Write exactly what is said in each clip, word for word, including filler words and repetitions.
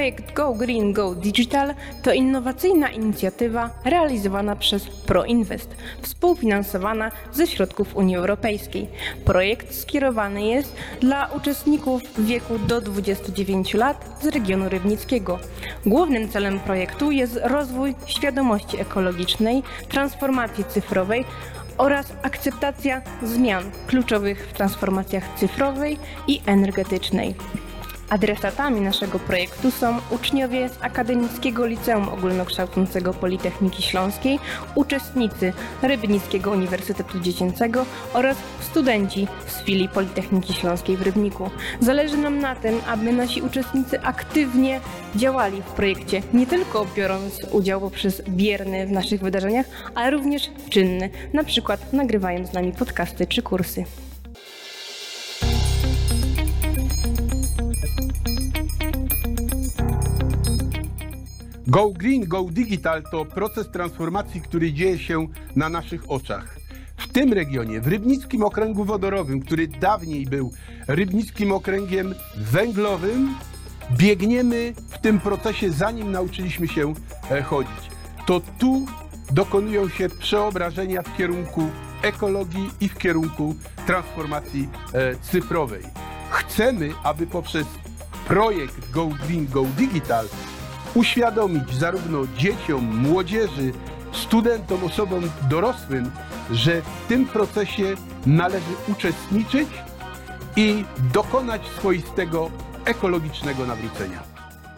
Projekt Go Green, Go Digital to innowacyjna inicjatywa realizowana przez ProInvest, współfinansowana ze środków Unii Europejskiej. Projekt skierowany jest dla uczestników w wieku do dwudziestu dziewięciu lat z regionu rybnickiego. Głównym celem projektu jest rozwój świadomości ekologicznej, transformacji cyfrowej oraz akceptacja zmian kluczowych w transformacjach cyfrowej i energetycznej. Adresatami naszego projektu są uczniowie z Akademickiego Liceum Ogólnokształcącego Politechniki Śląskiej, uczestnicy Rybnickiego Uniwersytetu Dziecięcego oraz studenci z filii Politechniki Śląskiej w Rybniku. Zależy nam na tym, aby nasi uczestnicy aktywnie działali w projekcie, nie tylko biorąc udział poprzez bierny w naszych wydarzeniach, ale również czynny, na przykład nagrywając z nami podcasty czy kursy. Go Green, Go Digital to proces transformacji, który dzieje się na naszych oczach. W tym regionie, w Rybnickim Okręgu Wodorowym, który dawniej był Rybnickim Okręgiem Węglowym, biegniemy w tym procesie, zanim nauczyliśmy się chodzić. To tu dokonują się przeobrażenia w kierunku ekologii i w kierunku transformacji cyfrowej. Chcemy, aby poprzez projekt Go Green, Go Digital uświadomić zarówno dzieciom, młodzieży, studentom, osobom dorosłym, że w tym procesie należy uczestniczyć i dokonać swoistego ekologicznego nawrócenia.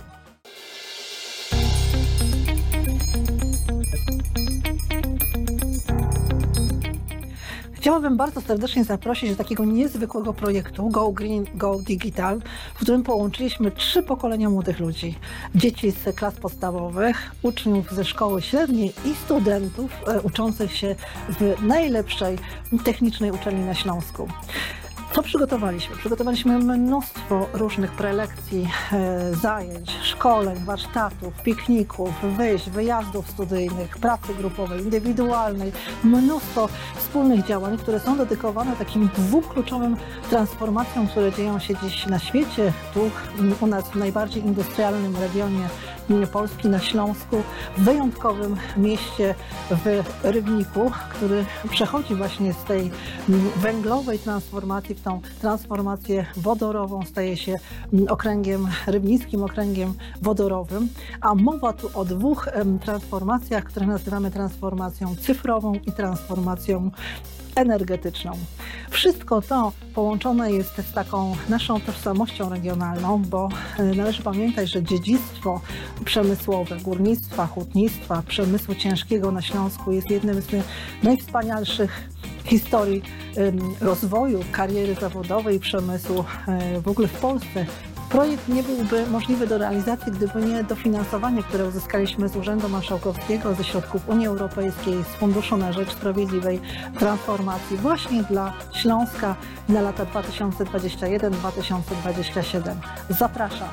Chciałabym bardzo serdecznie zaprosić do takiego niezwykłego projektu Go Green, Go Digital, w którym połączyliśmy trzy pokolenia młodych ludzi. Dzieci z klas podstawowych, uczniów ze szkoły średniej i studentów e, uczących się w najlepszej technicznej uczelni na Śląsku. Co przygotowaliśmy? Przygotowaliśmy mnóstwo różnych prelekcji, e, zajęć, szkoleń, warsztatów, pikników, wyjść, wyjazdów studyjnych, pracy grupowej, indywidualnej, mnóstwo wspólnych działań, które są dedykowane takim dwóm kluczowym transformacjom, które dzieją się dziś na świecie, tu u nas w najbardziej industrialnym regionie Polski, na Śląsku, w wyjątkowym mieście w Rybniku, który przechodzi właśnie z tej węglowej transformacji w tą transformację wodorową, staje się okręgiem rybnickim, okręgiem wodorowym, a mowa tu o dwóch transformacjach, które nazywamy transformacją cyfrową i transformacją energetyczną. Wszystko to połączone jest z taką naszą tożsamością regionalną, bo należy pamiętać, że dziedzictwo przemysłowe, górnictwa, hutnictwa, przemysłu ciężkiego na Śląsku jest jednym z najwspanialszych historii rozwoju, kariery zawodowej przemysłu w ogóle w Polsce. Projekt nie byłby możliwy do realizacji, gdyby nie dofinansowanie, które uzyskaliśmy z Urzędu Marszałkowskiego, ze środków Unii Europejskiej, z Funduszu na Rzecz Sprawiedliwej Transformacji właśnie dla Śląska na lata dwa tysiące dwudziesty pierwszy do dwa tysiące dwudziestego siódmego. Zapraszam.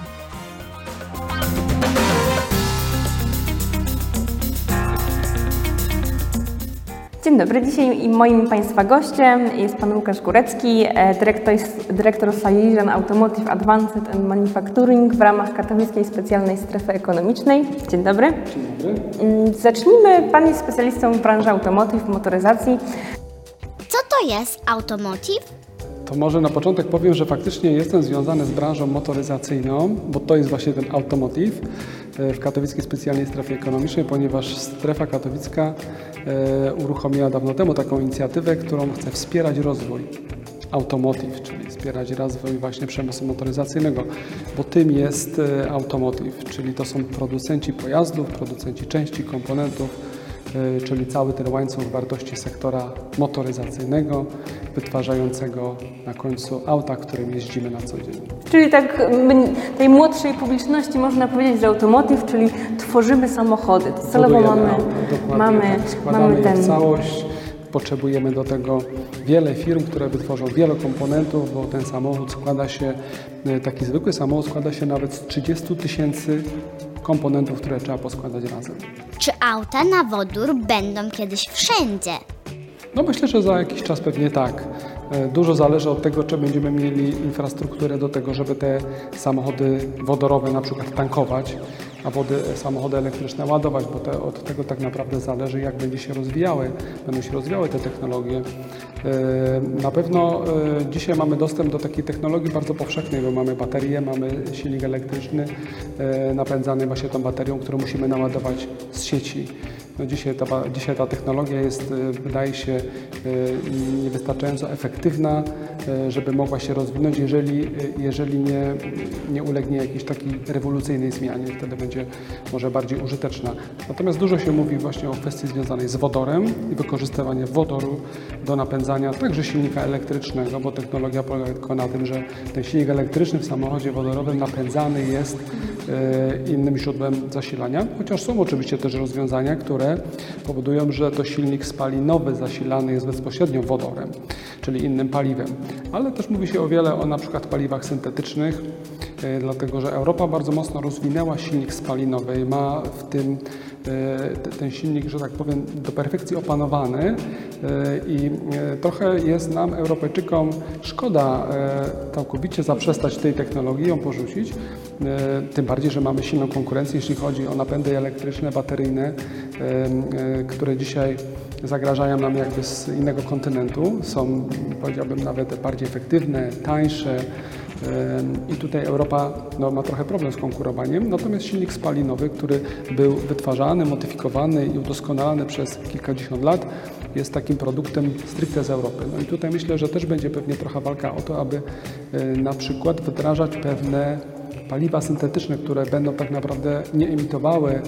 Dzień dobry, dzisiaj moim Państwa gościem jest Pan Łukasz Górecki, dyrektor, dyrektor Salesian Automotive Advanced and Manufacturing w ramach Katowickiej Specjalnej Strefy Ekonomicznej. Dzień dobry. Dzień dobry. Zacznijmy. Pan jest specjalistą w branży automotive, motoryzacji. Co to jest automotive? To może na początek powiem, że faktycznie jestem związany z branżą motoryzacyjną, bo to jest właśnie ten automotive w Katowickiej Specjalnej Strefie Ekonomicznej, ponieważ strefa katowicka uruchomiła dawno temu taką inicjatywę, którą chce wspierać rozwój automotive, czyli wspierać rozwój właśnie przemysłu motoryzacyjnego, bo tym jest automotive, czyli to są producenci pojazdów, producenci części, komponentów, czyli cały ten łańcuch wartości sektora motoryzacyjnego, wytwarzającego na końcu auta, którym jeździmy na co dzień. Czyli tak tej młodszej publiczności można powiedzieć, że automotive, czyli tworzymy samochody. Celowo mamy, mamy, składamy mamy ten... je w całość. Potrzebujemy do tego wiele firm, które wytworzą wiele komponentów, bo ten samochód składa się, taki zwykły samochód składa się nawet z trzydziestu tysięcy komponentów, które trzeba poskładać razem. Czy auta na wodór będą kiedyś wszędzie? No myślę, że za jakiś czas pewnie tak. Dużo zależy od tego, czy będziemy mieli infrastrukturę do tego, żeby te samochody wodorowe na przykład tankować, a wody, samochody elektryczne ładować, bo te, od tego tak naprawdę zależy, jak będzie się rozwijały, będą się rozwijały te technologie. Na pewno dzisiaj mamy dostęp do takiej technologii bardzo powszechnej, bo mamy baterię, mamy silnik elektryczny napędzany właśnie tą baterią, którą musimy naładować z sieci. No dzisiaj, ta, dzisiaj ta technologia jest, wydaje się, niewystarczająco efektywna, żeby mogła się rozwinąć, jeżeli, jeżeli nie, nie ulegnie jakiejś takiej rewolucyjnej zmianie. Wtedy będzie może bardziej użyteczna. Natomiast dużo się mówi właśnie o kwestii związanej z wodorem i wykorzystywanie wodoru do napędzania także silnika elektrycznego, bo technologia polega tylko na tym, że ten silnik elektryczny w samochodzie wodorowym napędzany jest innym źródłem zasilania, chociaż są oczywiście też rozwiązania, które powodują, że to silnik spalinowy zasilany jest bezpośrednio wodorem, czyli innym paliwem. Ale też mówi się o wiele o na przykład paliwach syntetycznych, dlatego że Europa bardzo mocno rozwinęła silnik spalinowy i ma w tym ten silnik, że tak powiem, do perfekcji opanowany i trochę jest nam, Europejczykom, szkoda całkowicie zaprzestać tej technologii, ją porzucić, tym bardziej, że mamy silną konkurencję, jeśli chodzi o napędy elektryczne, bateryjne, które dzisiaj zagrażają nam jakby z innego kontynentu, są, powiedziałbym, nawet bardziej efektywne, tańsze, i tutaj Europa no, ma trochę problem z konkurowaniem, natomiast silnik spalinowy, który był wytwarzany, modyfikowany i udoskonalany przez kilkadziesiąt lat, jest takim produktem stricte z Europy. No i tutaj myślę, że też będzie pewnie trochę walka o to, aby na przykład wdrażać pewne paliwa syntetyczne, które będą tak naprawdę nie emitowały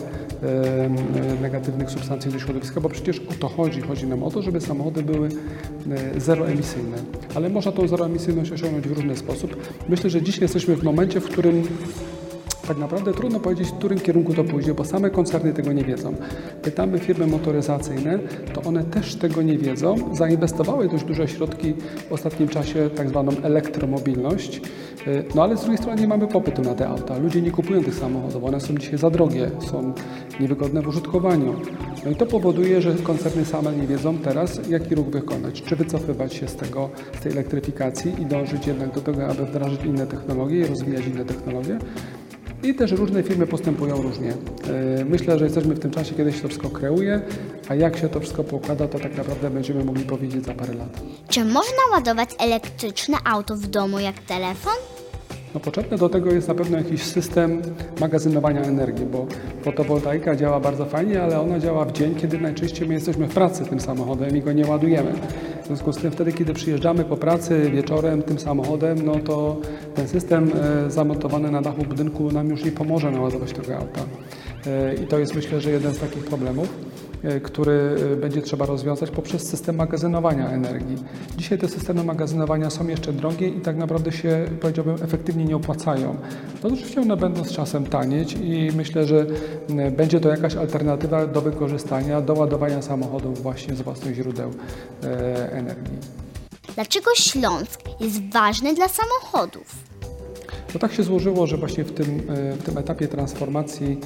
negatywnych substancji do środowiska, bo przecież o to chodzi. Chodzi nam o to, żeby samochody były zeroemisyjne. Ale można tą zeroemisyjność osiągnąć w różny sposób. Myślę, że dzisiaj jesteśmy w momencie, w którym tak naprawdę trudno powiedzieć, w którym kierunku to pójdzie, bo same koncerny tego nie wiedzą. Pytamy firmy motoryzacyjne, to one też tego nie wiedzą. Zainwestowały dość duże środki w ostatnim czasie, tak zwaną elektromobilność, no ale z drugiej strony nie mamy popytu na te auta. Ludzie nie kupują tych samochodów, one są dzisiaj za drogie, są niewygodne w użytkowaniu. No i to powoduje, że koncerny same nie wiedzą teraz, jaki ruch wykonać. Czy wycofywać się z tego, z tej elektryfikacji i dążyć jednak do tego, aby wdrażać inne technologie i rozwijać inne technologie. I też różne firmy postępują różnie. Myślę, że jesteśmy w tym czasie, kiedy się to wszystko kreuje, a jak się to wszystko pokłada, to tak naprawdę będziemy mogli powiedzieć za parę lat. Czy można ładować elektryczne auto w domu jak telefon? No, potrzebny do tego jest na pewno jakiś system magazynowania energii, bo fotowoltaika działa bardzo fajnie, ale ona działa w dzień, kiedy najczęściej my jesteśmy w pracy tym samochodem i go nie ładujemy. W związku z tym wtedy, kiedy przyjeżdżamy po pracy wieczorem tym samochodem, no to ten system e, zamontowany na dachu budynku nam już nie pomoże naładować tego auta. E, I to jest, myślę, że jeden z takich problemów, który będzie trzeba rozwiązać poprzez system magazynowania energii. Dzisiaj te systemy magazynowania są jeszcze drogie i tak naprawdę się, powiedziałbym, efektywnie nie opłacają. To oczywiście one będą z czasem tanieć i myślę, że będzie to jakaś alternatywa do wykorzystania, do ładowania samochodów właśnie z własnych źródeł energii. Dlaczego Śląsk jest ważny dla samochodów? No tak się złożyło, że właśnie w tym, w tym etapie transformacji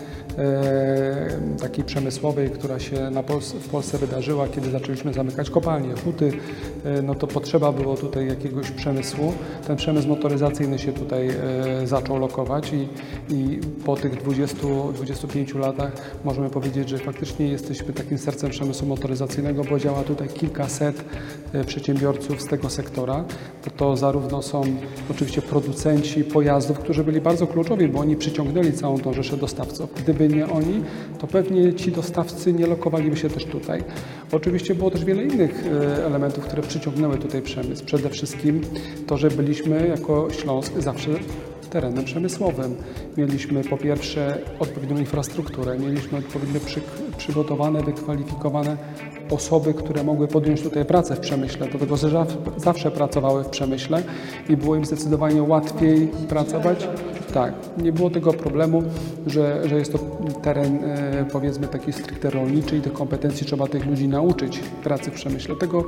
e, takiej przemysłowej, która się na Pols w Polsce wydarzyła, kiedy zaczęliśmy zamykać kopalnie, huty, e, no to potrzeba było tutaj jakiegoś przemysłu. Ten przemysł motoryzacyjny się tutaj e, zaczął lokować i, i po tych dwudziestu, dwudziestu pięciu latach możemy powiedzieć, że faktycznie jesteśmy takim sercem przemysłu motoryzacyjnego, bo działa tutaj kilkaset e, przedsiębiorców z tego sektora. To, to zarówno są oczywiście producenci pojazdów, którzy byli bardzo kluczowi, bo oni przyciągnęli całą tą rzeszę dostawców. Gdyby nie oni, to pewnie ci dostawcy nie lokowaliby się też tutaj. Oczywiście było też wiele innych elementów, które przyciągnęły tutaj przemysł. Przede wszystkim to, że byliśmy jako Śląsk zawsze terenem przemysłowym. Mieliśmy po pierwsze odpowiednią infrastrukturę, mieliśmy odpowiednio przy, przygotowane, wykwalifikowane osoby, które mogły podjąć tutaj pracę w przemyśle, dlatego że zawsze pracowały w przemyśle i było im zdecydowanie łatwiej pracować. Tak, nie było tego problemu, że, że jest to teren e, powiedzmy taki stricte rolniczy i tych kompetencji trzeba tych ludzi nauczyć pracy w przemyśle. Tego,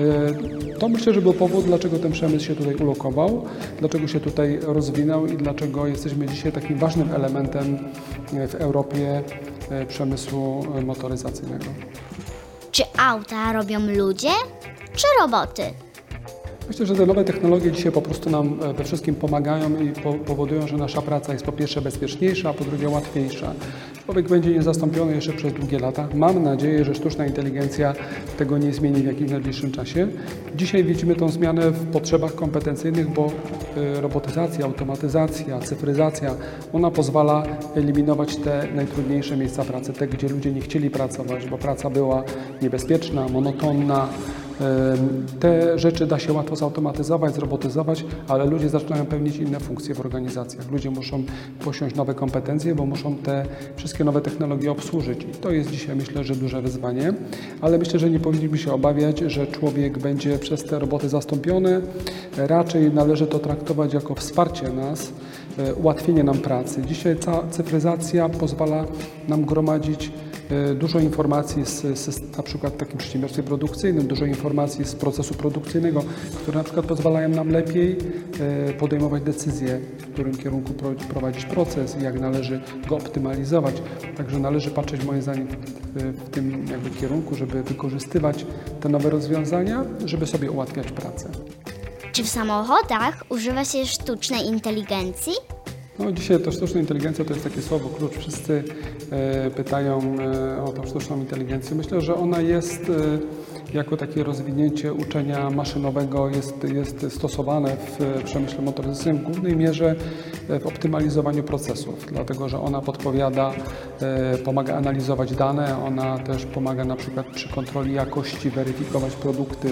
e, to myślę, że był powód, dlaczego ten przemysł się tutaj ulokował, dlaczego się tutaj rozwinął i dlaczego jesteśmy dzisiaj takim ważnym elementem w Europie e, przemysłu motoryzacyjnego. Czy auta robią ludzie, czy roboty? Myślę, że te nowe technologie dzisiaj po prostu nam we wszystkim pomagają i po, powodują, że nasza praca jest po pierwsze bezpieczniejsza, a po drugie łatwiejsza. Człowiek będzie niezastąpiony jeszcze przez długie lata. Mam nadzieję, że sztuczna inteligencja tego nie zmieni w jakimś najbliższym czasie. Dzisiaj widzimy tą zmianę w potrzebach kompetencyjnych, bo robotyzacja, automatyzacja, cyfryzacja, ona pozwala eliminować te najtrudniejsze miejsca pracy, te, gdzie ludzie nie chcieli pracować, bo praca była niebezpieczna, monotonna. Te rzeczy da się łatwo zautomatyzować, zrobotyzować, ale ludzie zaczynają pełnić inne funkcje w organizacjach. Ludzie muszą posiąść nowe kompetencje, bo muszą te wszystkie nowe technologie obsłużyć. I to jest dzisiaj, myślę, że duże wyzwanie, ale myślę, że nie powinniśmy się obawiać, że człowiek będzie przez te roboty zastąpiony. Raczej należy to traktować jako wsparcie nas, ułatwienie nam pracy. Dzisiaj cała cyfryzacja pozwala nam gromadzić dużo informacji z, z na przykład w takim przedsiębiorstwie produkcyjnym, dużo informacji z procesu produkcyjnego, które na przykład pozwalają nam lepiej podejmować decyzje, w którym kierunku prowadzić proces i jak należy go optymalizować. Także należy patrzeć moim zdaniem w tym jakby kierunku, żeby wykorzystywać te nowe rozwiązania, żeby sobie ułatwiać pracę. Czy w samochodach używa się sztucznej inteligencji? No, dzisiaj to sztuczna inteligencja to jest takie słowo klucz. Wszyscy e, pytają e, o tą sztuczną inteligencję. Myślę, że ona jest e, jako takie rozwinięcie uczenia maszynowego jest, jest stosowane w przemyśle motoryzacyjnym w głównej mierze w optymalizowaniu procesów, dlatego że ona podpowiada, e, pomaga analizować dane, ona też pomaga na przykład przy kontroli jakości weryfikować produkty,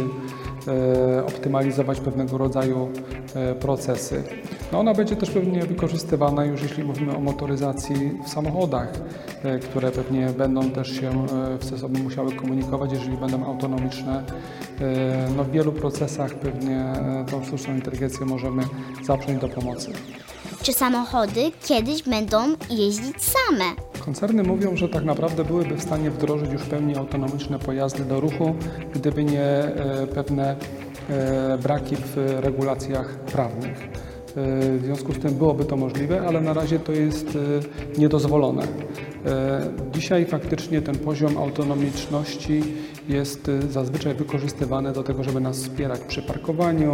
e, optymalizować pewnego rodzaju e, procesy. No ona będzie też pewnie wykorzystywana już jeśli mówimy o motoryzacji w samochodach, e, które pewnie będą też się e, ze sobą musiały komunikować, jeżeli będą autonomiczne. E, no w wielu procesach pewnie e, tą sztuczną inteligencję możemy zaprząć do pomocy. Czy samochody kiedyś będą jeździć same? Koncerny mówią, że tak naprawdę byłyby w stanie wdrożyć już w pełni autonomiczne pojazdy do ruchu, gdyby nie e, pewne e, braki w regulacjach prawnych. W związku z tym byłoby to możliwe, ale na razie to jest niedozwolone. Dzisiaj faktycznie ten poziom autonomiczności jest zazwyczaj wykorzystywany do tego, żeby nas wspierać przy parkowaniu,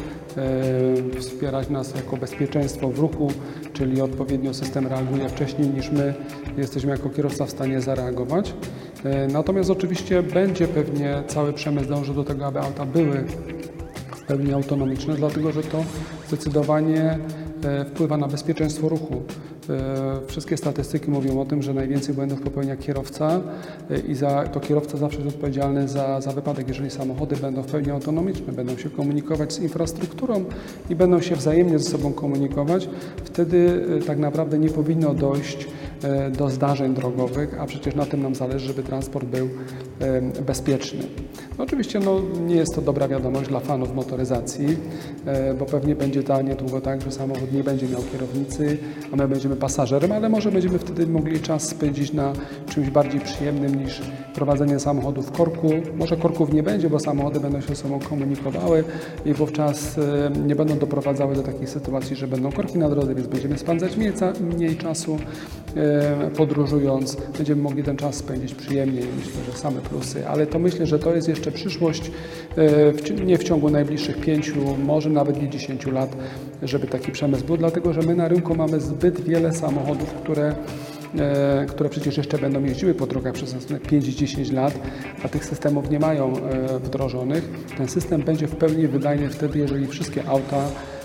wspierać nas jako bezpieczeństwo w ruchu, czyli odpowiednio system reaguje wcześniej niż my jesteśmy jako kierowca w stanie zareagować. Natomiast oczywiście będzie pewnie cały przemysł dążył do tego, aby auta były w pełni autonomiczne, dlatego że to zdecydowanie wpływa na bezpieczeństwo ruchu. Wszystkie statystyki mówią o tym, że najwięcej błędów popełnia kierowca i za, to kierowca zawsze jest odpowiedzialny za, za wypadek. Jeżeli samochody będą w pełni autonomiczne, będą się komunikować z infrastrukturą i będą się wzajemnie ze sobą komunikować, wtedy tak naprawdę nie powinno dojść do zdarzeń drogowych, a przecież na tym nam zależy, żeby transport był bezpieczny. No oczywiście no, nie jest to dobra wiadomość dla fanów motoryzacji, bo pewnie będzie to niedługo tak, że samochód nie będzie miał kierownicy, a my będziemy pasażerem, ale może będziemy wtedy mogli czas spędzić na czymś bardziej przyjemnym niż prowadzenie samochodu w korku. Może korków nie będzie, bo samochody będą się ze sobą komunikowały i wówczas nie będą doprowadzały do takiej sytuacji, że będą korki na drodze, więc będziemy spędzać mniej, mniej czasu podróżując. Będziemy mogli ten czas spędzić przyjemniej. Myślę, że same plusy, ale to myślę, że to jest jeszcze przyszłość, nie w ciągu najbliższych pięciu, może nawet nie dziesięciu lat, żeby taki przemysł był, dlatego że my na rynku mamy zbyt wiele samochodów, które które przecież jeszcze będą jeździły po drogach przez następne pięć do dziesięciu lat, a tych systemów nie mają wdrożonych. Ten system będzie w pełni wydajny wtedy, jeżeli wszystkie auta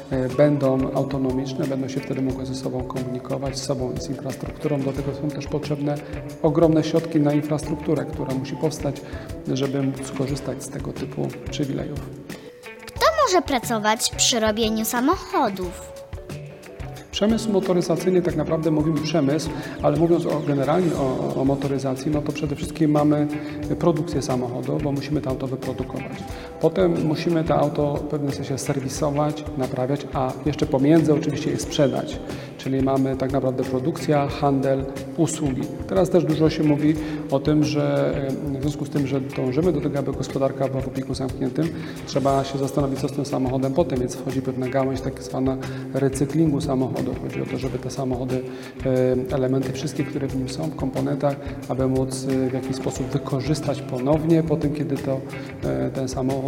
będą autonomiczne, będą się wtedy mogły ze sobą komunikować, z sobą i z infrastrukturą. Do tego są też potrzebne ogromne środki na infrastrukturę, która musi powstać, żeby móc skorzystać z tego typu przywilejów. Kto może pracować przy robieniu samochodów? Przemysł motoryzacyjny, tak naprawdę mówimy przemysł, ale mówiąc o, generalnie o, o motoryzacji, no to przede wszystkim mamy produkcję samochodu, bo musimy to auto wyprodukować. Potem musimy to auto w pewnym sensie serwisować, naprawiać, a jeszcze pomiędzy oczywiście je sprzedać. Czyli mamy tak naprawdę produkcja, handel, usługi. Teraz też dużo się mówi o tym, że w związku z tym, że dążymy do tego, aby gospodarka była w obiegu zamkniętym, trzeba się zastanowić, co z tym samochodem potem, więc wchodzi pewna gałąź tak zwana recyklingu samochodu. Chodzi o to, żeby te samochody, elementy wszystkie, które w nim są, w komponentach, aby móc w jakiś sposób wykorzystać ponownie po tym, kiedy to ten samochód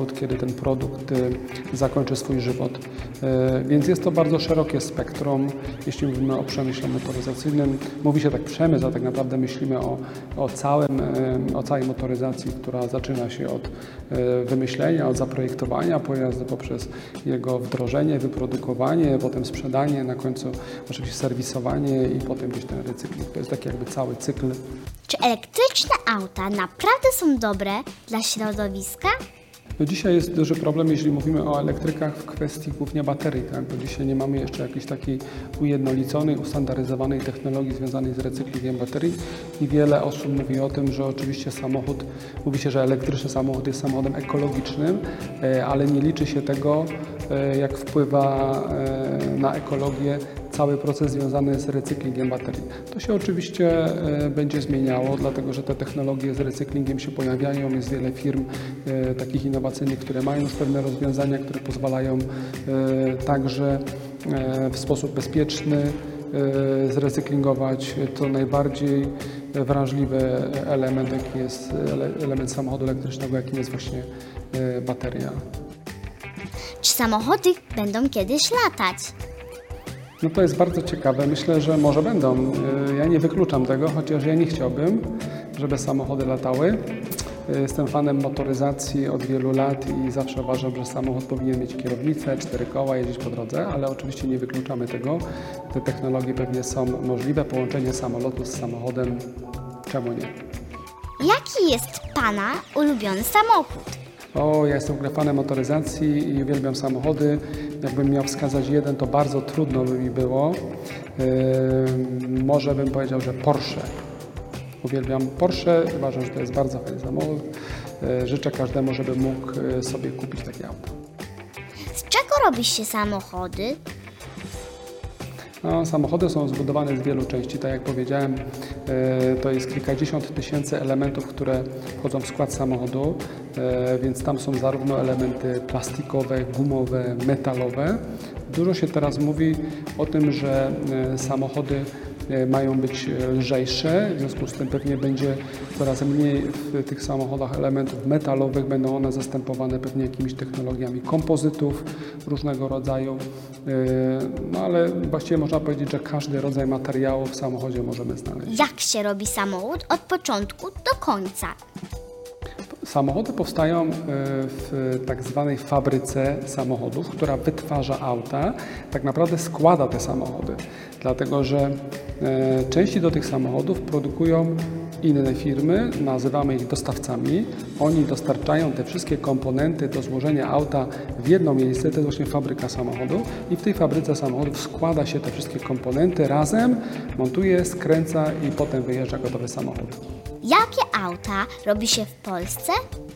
samochód, kiedy ten produkt zakończy swój żywot. Więc jest to bardzo szerokie spektrum, jeśli mówimy o przemyśle motoryzacyjnym. Mówi się tak przemysł, a tak naprawdę myślimy o, o, całym, o całej motoryzacji, która zaczyna się od wymyślenia, od zaprojektowania pojazdu poprzez jego wdrożenie, wyprodukowanie, potem sprzedanie, na końcu oczywiście serwisowanie i potem gdzieś ten recykling. To jest taki jakby cały cykl. Czy elektryczne auta naprawdę są dobre dla środowiska? No dzisiaj jest duży problem, jeśli mówimy o elektrykach w kwestii głównie baterii, tak? Bo dzisiaj nie mamy jeszcze jakiejś takiej ujednoliconej, ustandaryzowanej technologii związanej z recyklingiem baterii i wiele osób mówi o tym, że oczywiście samochód, mówi się, że elektryczny samochód jest samochodem ekologicznym, ale nie liczy się tego, jak wpływa na ekologię cały proces związany z recyklingiem baterii. To się oczywiście będzie zmieniało, dlatego że te technologie z recyklingiem się pojawiają. Jest wiele firm takich innowacyjnych, które mają już pewne rozwiązania, które pozwalają także w sposób bezpieczny zrecyklingować to najbardziej wrażliwy element, jaki jest element samochodu elektrycznego, jakim jest właśnie bateria. Czy samochody będą kiedyś latać? No to jest bardzo ciekawe. Myślę, że może będą. Ja nie wykluczam tego, chociaż ja nie chciałbym, żeby samochody latały. Jestem fanem motoryzacji od wielu lat i zawsze uważam, że samochód powinien mieć kierownicę, cztery koła, jeździć po drodze, ale oczywiście nie wykluczamy tego. Te technologie pewnie są możliwe. Połączenie samolotu z samochodem, czemu nie? Jaki jest Pana ulubiony samochód? O, ja jestem fanem motoryzacji i uwielbiam samochody. Jakbym miał wskazać jeden, to bardzo trudno by mi było. Yy, może bym powiedział, że Porsche. Uwielbiam Porsche, uważam, że to jest bardzo fajny samochód. Yy, życzę każdemu, żeby mógł sobie kupić takie auto. Z czego robi się samochody? No, samochody są zbudowane z wielu części, tak jak powiedziałem, e, to jest kilkadziesiąt tysięcy elementów, które wchodzą w skład samochodu, e, więc tam są zarówno elementy plastikowe, gumowe, metalowe. Dużo się teraz mówi o tym, że e, samochody e, mają być lżejsze, w związku z tym pewnie będzie coraz mniej w tych samochodach elementów metalowych, będą one zastępowane pewnie jakimiś technologiami kompozytów różnego rodzaju, e, no ale właściwie można powiedzieć, że każdy rodzaj materiału w samochodzie możemy znaleźć. Jak się robi samochód od początku do końca? Samochody powstają w tak zwanej fabryce samochodów, która wytwarza auta, tak naprawdę składa te samochody, dlatego że części do tych samochodów produkują inne firmy, nazywamy ich dostawcami. Oni dostarczają te wszystkie komponenty do złożenia auta w jedno miejsce, to jest właśnie fabryka samochodu i w tej fabryce samochodów składa się te wszystkie komponenty razem, montuje, skręca i potem wyjeżdża gotowy samochód. Jakie auta robi się w Polsce?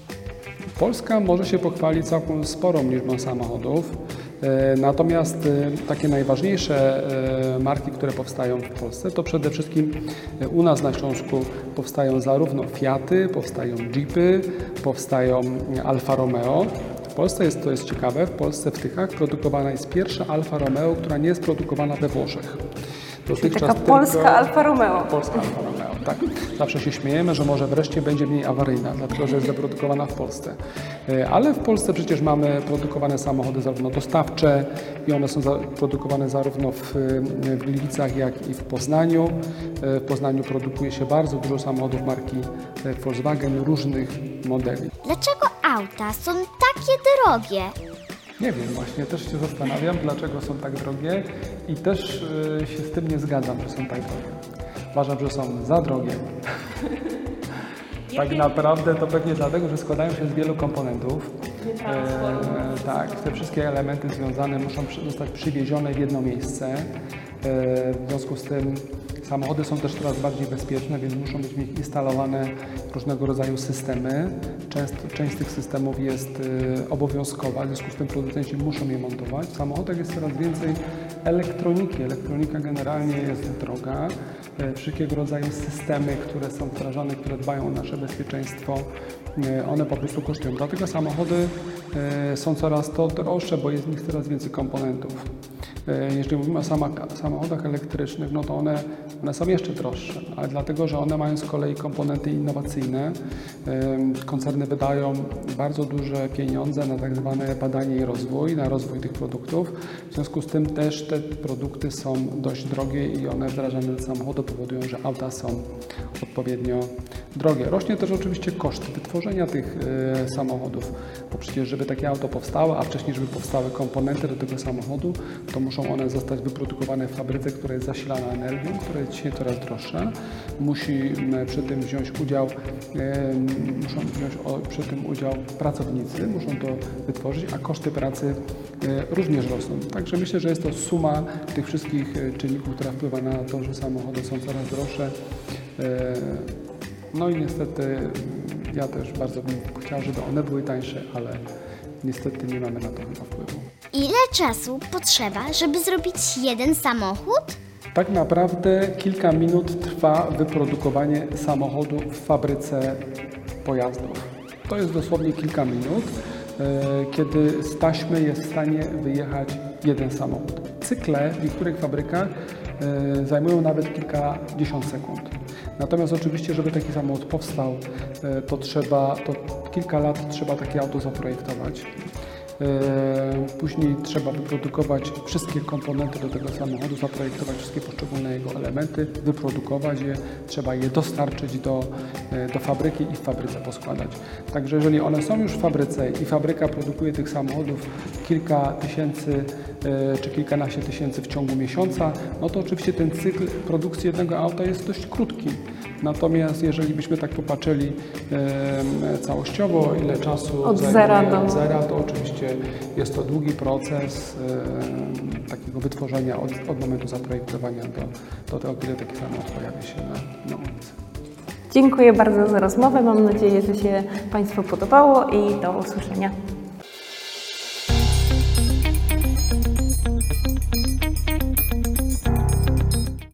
Polska może się pochwalić całkiem sporą liczbą samochodów, natomiast takie najważniejsze marki, które powstają w Polsce, to przede wszystkim u nas na Śląsku powstają zarówno Fiaty, powstają Jeepy, powstają Alfa Romeo. W Polsce jest, to jest ciekawe, w Polsce w Tychach produkowana jest pierwsza Alfa Romeo, która nie jest produkowana we Włoszech. Taka polska Alfa Romeo. Polska Alfa Romeo, tak. Zawsze się śmiejemy, że może wreszcie będzie mniej awaryjna, dlatego że jest wyprodukowana w Polsce. Ale w Polsce przecież mamy produkowane samochody zarówno dostawcze i one są produkowane zarówno w, w Gliwicach, jak i w Poznaniu. W Poznaniu produkuje się bardzo dużo samochodów marki Volkswagen, różnych modeli. Dlaczego auta są takie drogie? Nie wiem, właśnie też się zastanawiam, dlaczego są tak drogie i też y, się z tym nie zgadzam, że są tak drogie. Uważam, że są za drogie. Tak naprawdę to pewnie dlatego, że składają się z wielu komponentów. E, tak, te wszystkie elementy związane muszą zostać przywiezione w jedno miejsce. E, w związku z tym samochody są też coraz bardziej bezpieczne, więc muszą być w nich instalowane różnego rodzaju systemy. Często, część z tych systemów jest y, obowiązkowa, w związku z tym producenci muszą je montować. W samochodach jest coraz więcej elektroniki. Elektronika generalnie jest droga. Y, wszelkiego rodzaju systemy, które są wdrażane, które dbają o nasze bezpieczeństwo, y, one po prostu kosztują. Dlatego samochody y, są coraz to droższe, bo jest w nich coraz więcej komponentów. Jeżeli mówimy o samochodach elektrycznych, no to one, one są jeszcze droższe, ale dlatego, że one mają z kolei komponenty innowacyjne. Koncerny wydają bardzo duże pieniądze na tak zwane badanie i rozwój, na rozwój tych produktów. W związku z tym też te produkty są dość drogie i one wdrażane do samochodu powodują, że auta są odpowiednio drogie. Rośnie też oczywiście koszt wytworzenia tych y, samochodów, bo przecież żeby takie auto powstało, a wcześniej żeby powstały komponenty do tego samochodu, to muszą one zostać wyprodukowane w fabryce, która jest zasilana energią, która jest dzisiaj coraz droższa. Musi y, przy tym wziąć udział, y, muszą wziąć o, przy tym udział pracownicy, muszą to wytworzyć, a koszty pracy y, również rosną. Także myślę, że jest to suma tych wszystkich y, czynników, która wpływa na to, że samochody są coraz droższe. Y, No i niestety ja też bardzo bym chciał, żeby one były tańsze, ale niestety nie mamy na to chyba wpływu. Ile czasu potrzeba, żeby zrobić jeden samochód? Tak naprawdę kilka minut trwa wyprodukowanie samochodu w fabryce pojazdów. To jest dosłownie kilka minut, kiedy z taśmy jest w stanie wyjechać jeden samochód. Cykle w niektórych fabrykach zajmują nawet kilkadziesiąt sekund. Natomiast oczywiście, żeby taki samochód powstał, to trzeba, to kilka lat trzeba takie auto zaprojektować. Później trzeba wyprodukować wszystkie komponenty do tego samochodu, zaprojektować wszystkie poszczególne jego elementy, wyprodukować je, trzeba je dostarczyć do, do fabryki i w fabryce poskładać. Także jeżeli one są już w fabryce i fabryka produkuje tych samochodów kilka tysięcy czy kilkanaście tysięcy w ciągu miesiąca, no to oczywiście ten cykl produkcji jednego auta jest dość krótki. Natomiast jeżeli byśmy tak popatrzyli e, całościowo, ile czasu od zajmuje zera do od zera, to oczywiście jest to długi proces e, takiego wytworzenia od, od momentu zaprojektowania do, do tego, kiedy taki samochód pojawi się na, na ulicy. Dziękuję bardzo za rozmowę. Mam nadzieję, że się Państwu podobało i do usłyszenia.